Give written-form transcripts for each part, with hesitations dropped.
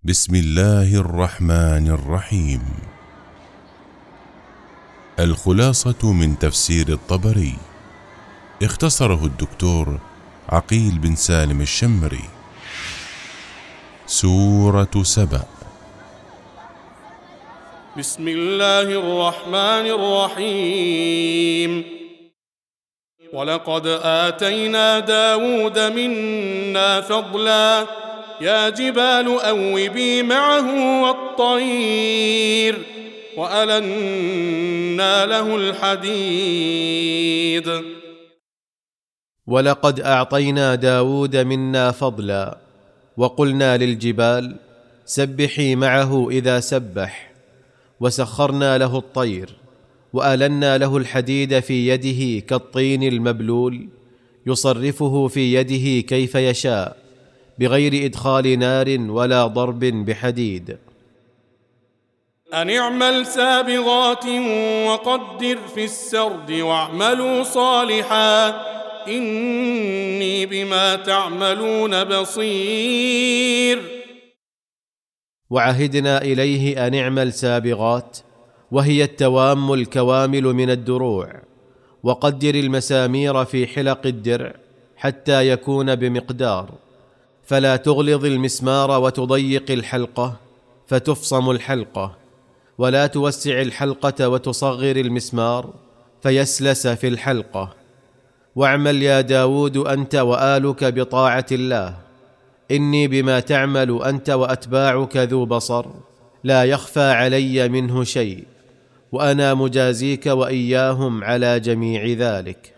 بسم الله الرحمن الرحيم. الخلاصة من تفسير الطبري، اختصره الدكتور عقيل بن سالم الشمري. سورة سبأ. بسم الله الرحمن الرحيم. ولقد آتينا داود منا فضلا يا جبال أوبي معه والطير وألنا له الحديد. ولقد أعطينا داود منا فضلا وقلنا للجبال سبحي معه إذا سبح، وسخرنا له الطير وألنا له الحديد في يده كالطين المبلول يصرفه في يده كيف يشاء بغير إدخال نار ولا ضرب بحديد. أن اعمل سابغات وقدر في السرد واعملوا صالحا إني بما تعملون بصير. وعهدنا إليه أن اعمل سابغات، وهي التوام الكوامل من الدروع، وقدر المسامير في حلق الدرع حتى يكون بمقدار، فلا تغلظ المسمار وتضيق الحلقة فتفصم الحلقة، ولا توسع الحلقة وتصغر المسمار فيسلس في الحلقة. واعمل يا داود أنت وآلك بطاعة الله، إني بما تعمل أنت وأتباعك ذو بصر، لا يخفى علي منه شيء، وأنا مجازيك وإياهم على جميع ذلك.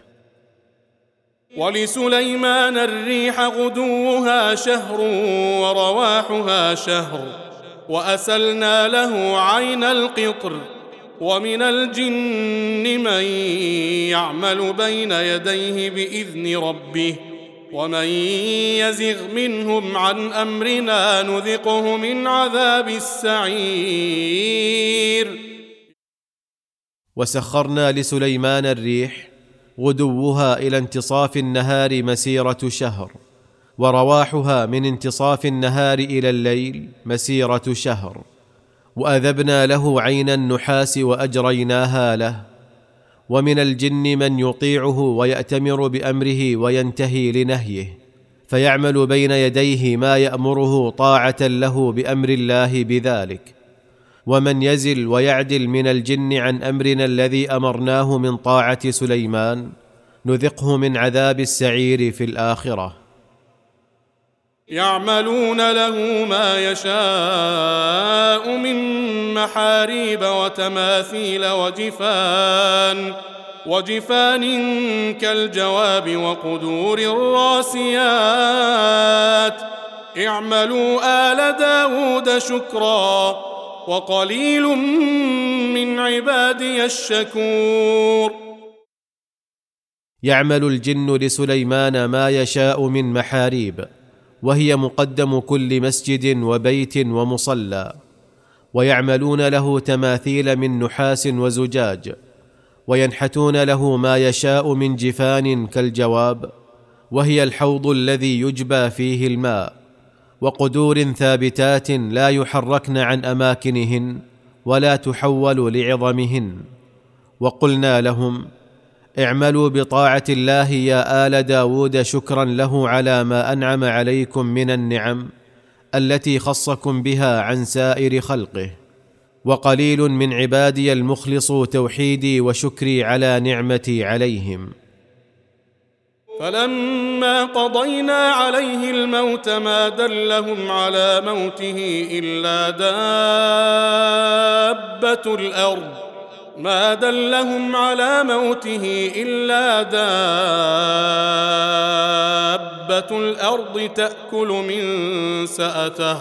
ولسليمان الريح غدوها شهر ورواحها شهر وأسلنا له عين القطر. ومن الجن من يعمل بين يديه بإذن ربه ومن يزغ منهم عن أمرنا نذقه من عذاب السعير. وسخرنا لسليمان الريح غدوها إلى انتصاف النهار مسيرة شهر، ورواحها من انتصاف النهار إلى الليل مسيرة شهر، وأذبنا له عين النحاس وأجريناها له. ومن الجن من يطيعه ويأتمر بأمره وينتهي لنهيه، فيعمل بين يديه ما يأمره طاعة له بأمر الله بذلك. ومن يزل ويعدل من الجن عن أمرنا الذي أمرناه من طاعة سليمان نذقه من عذاب السعير في الآخرة. يعملون له ما يشاء من محاريب وتماثيل وجفان كالجواب وقدور الراسيات. اعملوا آل داود شكرا وقليل من عبادي الشكور. يعمل الجن لسليمان ما يشاء من محاريب، وهي مقدم كل مسجد وبيت ومصلى، ويعملون له تماثيل من نحاس وزجاج، وينحتون له ما يشاء من جفان كالجواب، وهي الحوض الذي يجبى فيه الماء، وقدور ثابتات لا يحركن عن أماكنهن ولا تحول لعظمهن. وقلنا لهم اعملوا بطاعة الله يا آل داود شكرا له على ما أنعم عليكم من النعم التي خصكم بها عن سائر خلقه، وقليل من عبادي المخلص توحيدي وشكري على نعمتي عليهم. فلما قضينا عليه الموت ما دلهم على موته إلا دابة الأرض تأكل من سأته.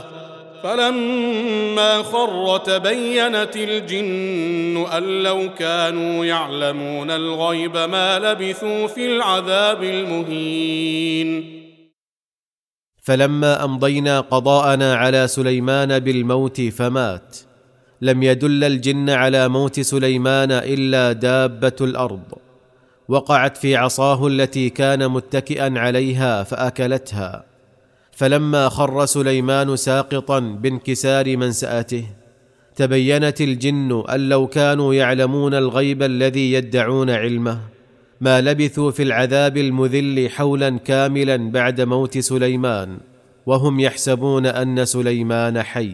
فلما خر تبينت الجن أن لو كانوا يعلمون الغيب ما لبثوا في العذاب المهين. فلما أمضينا قضاءنا على سليمان بالموت فمات، لم يدل الجن على موت سليمان إلا دابة الأرض، وقعت في عصاه التي كان متكئا عليها فأكلتها، فلما خر سليمان ساقطا بانكسار منسأته تبينت الجن أن لو كانوا يعلمون الغيب الذي يدعون علمه ما لبثوا في العذاب المذل حولا كاملا بعد موت سليمان وهم يحسبون أن سليمان حي.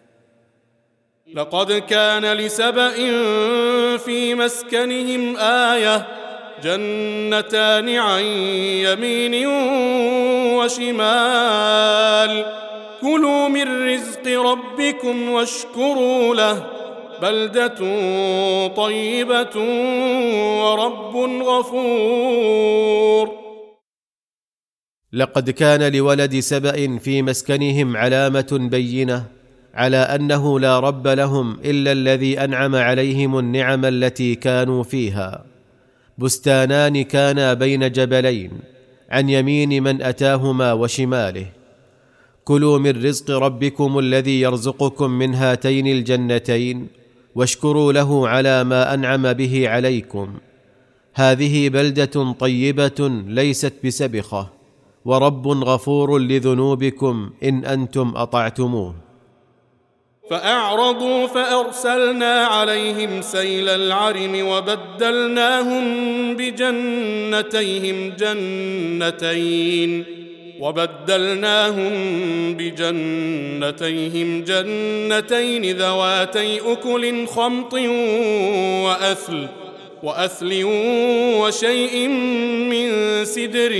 لقد كان لسبإ في مسكنهم آية جنتان عن يمين وشمال كلوا من رزق ربكم واشكروا له بلدة طيبة ورب غفور. لقد كان لولد سبأ في مسكنهم علامة بينة على أنه لا رب لهم إلا الذي أنعم عليهم النعم التي كانوا فيها. بستانان كانا بين جبلين عن يمين من أتاهما وشماله. كلوا من رزق ربكم الذي يرزقكم من هاتين الجنتين واشكروا له على ما أنعم به عليكم. هذه بلدة طيبة ليست بسبخة ورب غفور لذنوبكم إن أنتم أطعتموه. فأعرضوا فأرسلنا عليهم سيل العرم وبدلناهم بجنتين ذواتي أكل خمط وأثل وشيء من سدر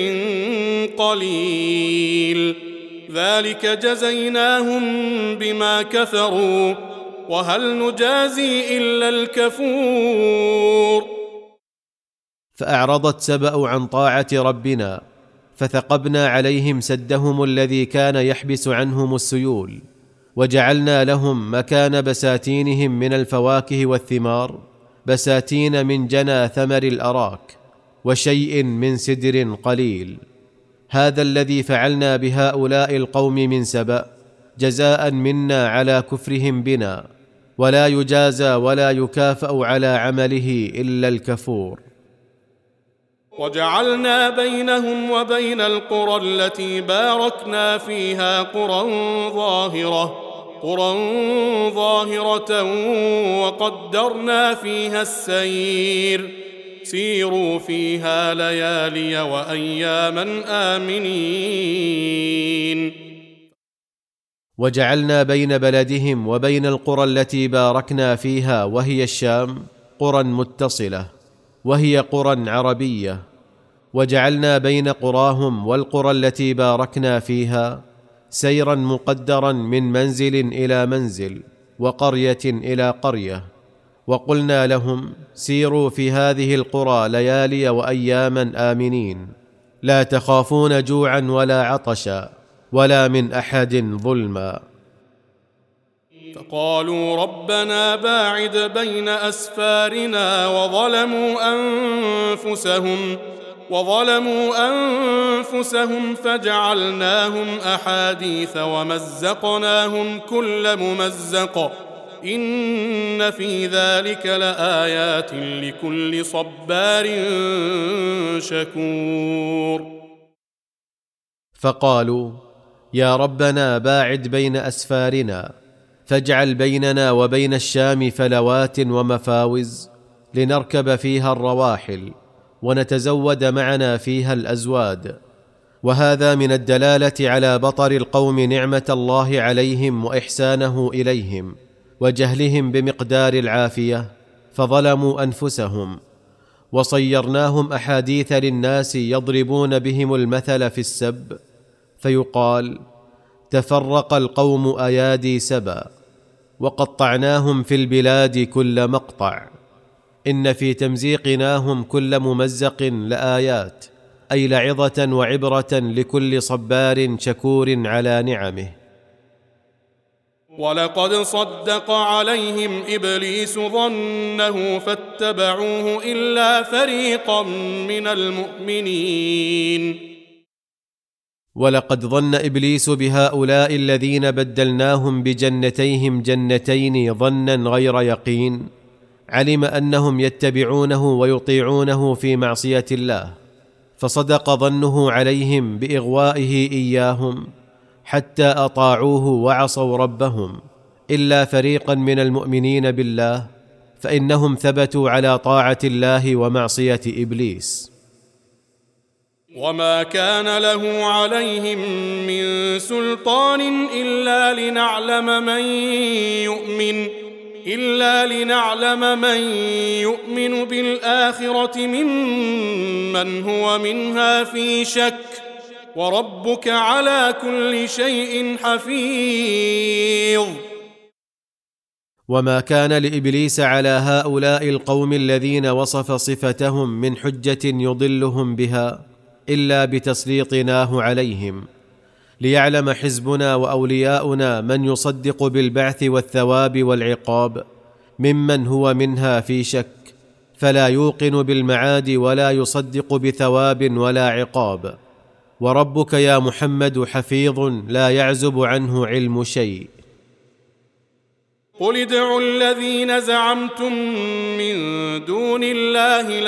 قليل ذلك جزيناهم بما كفروا وهل نجازي إلا الكفور. فأعرضت سبأ عن طاعة ربنا فثقبنا عليهم سدهم الذي كان يحبس عنهم السيول وجعلنا لهم مكان بساتينهم من الفواكه والثمار بساتين من جنى ثمر الأراك وشيء من سدر قليل. هذا الذي فعلنا بهؤلاء القوم من سبأ جزاء منا على كفرهم بنا ولا يجازى ولا يكافأ على عمله إلا الكفور. وجعلنا بينهم وبين القرى التي باركنا فيها قرى ظاهرة وقدرنا فيها السير سيروا فيها ليالي وأياما آمنين. وجعلنا بين بلدهم وبين القرى التي باركنا فيها وهي الشام قرى متصلة وهي قرى عربية. وجعلنا بين قراهم والقرى التي باركنا فيها سيرا مقدرا من منزل إلى منزل وقرية إلى قرية. وقلنا لهم سيروا في هذه القرى ليالي وأياما آمنين لا تخافون جوعا ولا عطشا ولا من أحد ظلما. فقالوا ربنا باعد بين أسفارنا وظلموا أنفسهم فجعلناهم أحاديث ومزقناهم كل ممزق إن في ذلك لآيات لكل صبار شكور. فقالوا يا ربنا باعد بين أسفارنا فاجعل بيننا وبين الشام فلوات ومفاوز لنركب فيها الرواحل ونتزود معنا فيها الأزواد. وهذا من الدلالة على بطر القوم نعمة الله عليهم وإحسانه إليهم وجهلهم بمقدار العافية فظلموا أنفسهم. وصيرناهم أحاديث للناس يضربون بهم المثل في السب فيقال تفرق القوم أيادي سبا وقطعناهم في البلاد كل مقطع إن في تمزيقناهم كل ممزق لآيات أي لعظة وعبرة لكل صبار شكور على نعمه. ولقد صدق عليهم إبليس ظنه فاتبعوه إلا فريقا من المؤمنين. ولقد ظن إبليس بهؤلاء الذين بدلناهم بجنتيهم جنتين ظنا غير يقين. علم أنهم يتبعونه ويطيعونه في معصية الله فصدق ظنه عليهم بإغوائه إياهم حتى أطاعوه وعصوا ربهم إلا فريقا من المؤمنين بالله، فإنهم ثبتوا على طاعة الله ومعصية إبليس. وما كان له عليهم من سلطان إلا لنعلم من يؤمن بالآخرة ممن هو منها في شك، وربك على كل شيء حفيظ. وما كان لإبليس على هؤلاء القوم الذين وصف صفتهم من حجة يضلهم بها إلا بتسليطناه عليهم، ليعلم حزبنا وأولياؤنا من يصدق بالبعث والثواب والعقاب ممن هو منها في شك، فلا يوقن بالمعاد ولا يصدق بثواب ولا عقاب. وربك يا محمد حفيظ لا يعزب عنه علم شيء. قل ادعوا الذين زعمتم من دون الله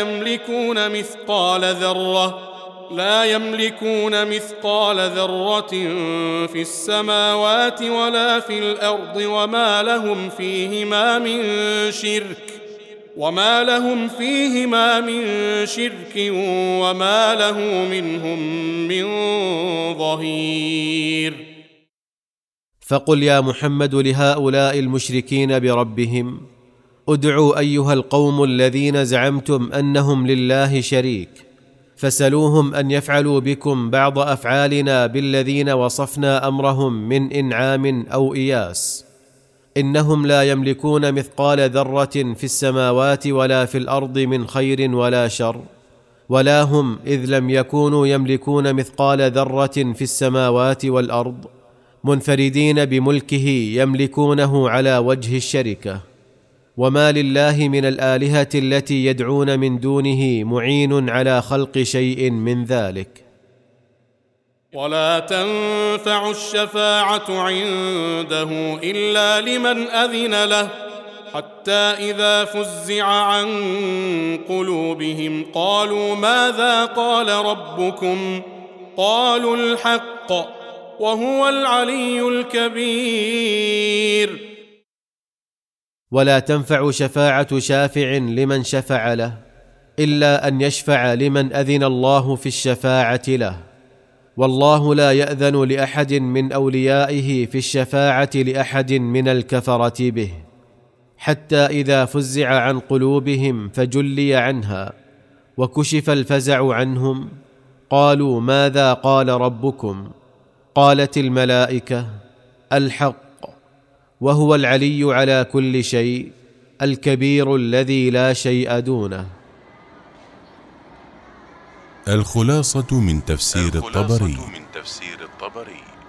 لا يملكون مثقال ذرة في السماوات ولا في الأرض، وما لهم فيهما من شرك وما له منهم من ظهير. فقل يا محمد لهؤلاء المشركين بربهم: ادعوا أيها القوم الذين زعمتم أنهم لله شريك، فسلوهم أن يفعلوا بكم بعض أفعالنا بالذين وصفنا أمرهم من إنعام أو إياس. إنهم لا يملكون مثقال ذرة في السماوات ولا في الأرض من خير ولا شر، ولا هم إذ لم يكونوا يملكون مثقال ذرة في السماوات والأرض منفردين بملكه يملكونه على وجه الشركة. وما لله من الآلهة التي يدعون من دونه معين على خلق شيء من ذلك. ولا تنفع الشفاعة عنده إلا لمن أذن له، حتى إذا فزع عن قلوبهم قالوا ماذا قال ربكم؟ قالوا الحق وهو العلي الكبير. ولا تنفع شفاعة شافع لمن شفع له إلا أن يشفع لمن أذن الله في الشفاعة له، والله لا يأذن لأحد من أوليائه في الشفاعة لأحد من الكفرة به، حتى إذا فزع عن قلوبهم فجلي عنها وكشف الفزع عنهم قالوا ماذا قال ربكم؟ قالت الملائكة الحق وهو العلي على كل شيء الكبير الذي لا شيء دونه. الخلاصة من تفسير الطبري.